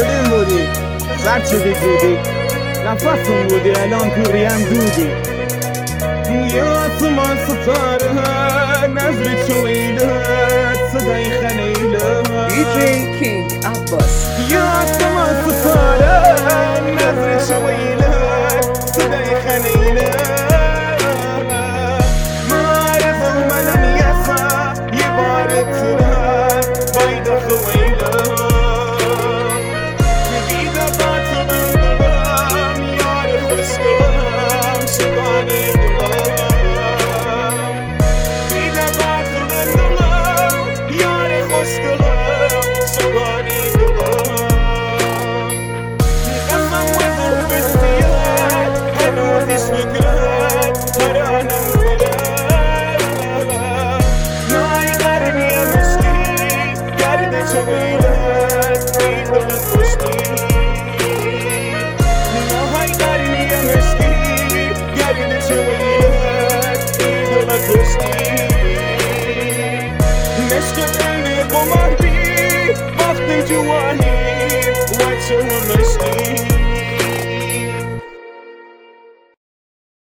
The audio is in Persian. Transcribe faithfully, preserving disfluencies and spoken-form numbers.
گلیم بودی زرد شدی زودی نفسم بودی الان تو ریم دودی یا آسمان ستاره نظر چویلت صدای خلیله دی جی کینگ عباس یا آسمان ستاره